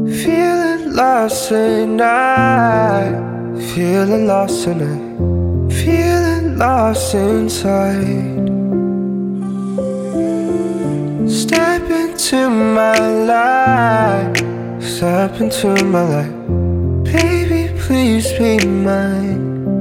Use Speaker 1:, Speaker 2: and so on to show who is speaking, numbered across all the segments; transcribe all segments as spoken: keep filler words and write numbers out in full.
Speaker 1: Feeling lost tonight, feeling lost tonight, feeling lost inside. Step into my life, step into my life, baby please be mine.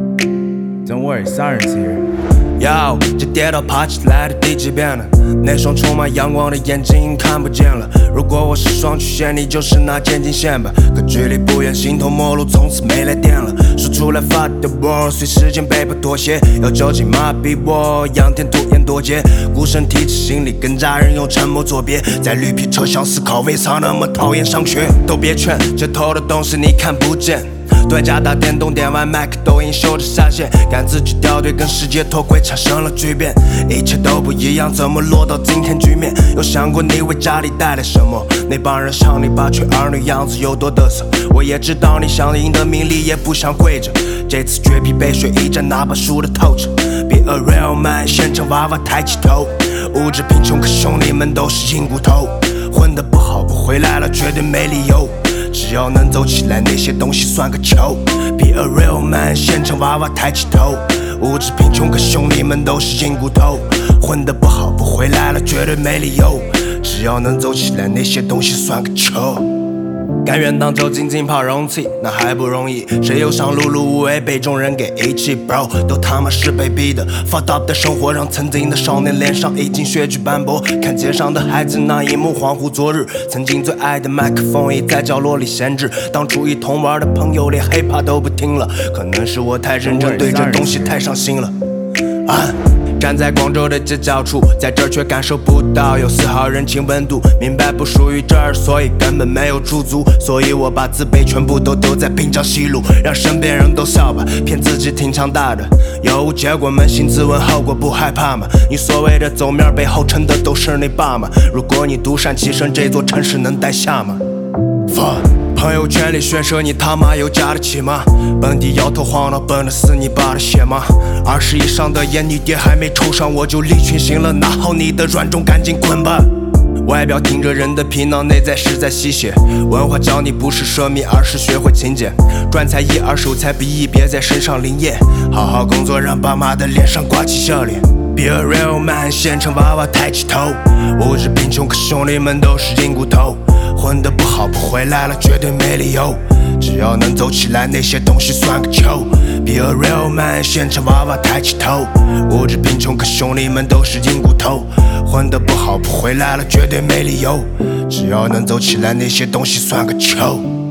Speaker 2: Don't worry, Siren's here.
Speaker 3: Yo， 这跌倒爬起来的第几遍了？那双充满阳光的眼睛看不见了。如果我是双曲线，你就是那渐进线吧。可距离不远，形同陌路，从此没来电了。说出来发的我，随时间被迫妥协。要酒精麻痹我，仰天吐烟多劫。孤身提起行李，跟家人用沉默作别。在绿皮车厢思考，为啥那么讨厌上学？都别劝，这头的东西你看不见。对家打电动，点完麦克抖音秀着下线，赶自己掉队，跟世界脱轨，产生了巨变。一切都不一样，怎么落到今天局面？有想过你为家里带来什么？那帮人想你八缺儿女样子有多得瑟？我也知道你想赢得名利，也不想跪着。这次绝逼背水一战，哪怕输得透彻。Be a real man， 现场娃娃抬起头。物质贫穷，可兄弟们都是硬骨头。混得不好不回来了，绝对没理由。只要能走起来，那些东西算个球。Be a real man， 现场娃娃抬起头。物质贫穷，可兄弟们都是硬骨头。混得不好不回来了，绝对没理由。只要能走起来，那些东西算个球。甘愿当走进浸泡容器，那还不容易。谁又想碌碌无为，被众人给遗弃 ？Bro， 都他妈是被逼的。Fucked up 的生活让曾经的少年脸上已经血迹斑驳。看街上的孩子那一幕，恍惚昨日。曾经最爱的麦克风已在角落里闲置。当初一同玩的朋友连 hiphop 都不听了。可能是我太认真，对这东西太上心了。啊。站在广州的街角处，在这儿却感受不到有丝毫人情温度。明白不属于这儿，所以根本没有驻足。所以我把自卑全部都丢在滨江西路，让身边人都笑吧，骗自己挺强大的。有无结果扪心自问，后果不害怕吗？你所谓的走面背后撑的都是你爸妈。如果你独善其身，这座城市能待下吗 ？Fuck。朋友圈里炫射，你他妈有加得起吗？本地摇头晃脑，奔的是你爸的血吗？二十以上的烟你爹还没抽上，我就力群行了，拿好你的软种，赶紧滚吧！外表顶着人的皮囊，内在是在吸血。文化教你不是奢靡，而是学会勤俭。赚才艺，二手才毕业，别在身上淋液。好好工作，让爸妈的脸上挂起笑脸。Be a real man， 现场娃娃抬起头。物质贫穷，可兄弟们都是硬骨头。混得不好不回来了，绝对没理由。只要能走起来，那些东西算个球。Be a real man， 现场娃娃抬起头。物质贫穷，可兄弟们都是硬骨头。混得不好不回来了，绝对没理由。只要能走起来，那些东西算个球。